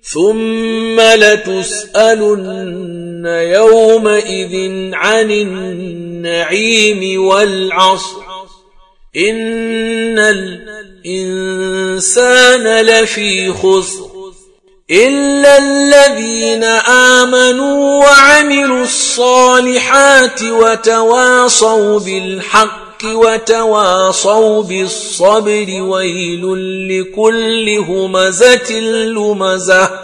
ثم لتسألن يومئذ عن النعيم والعصر إن الإنسان لفي خسر إلا الذين آمنوا وعملوا الصالحات وتواصوا بالحق وتواصوا بالصبر ويل لكل همزة لمزة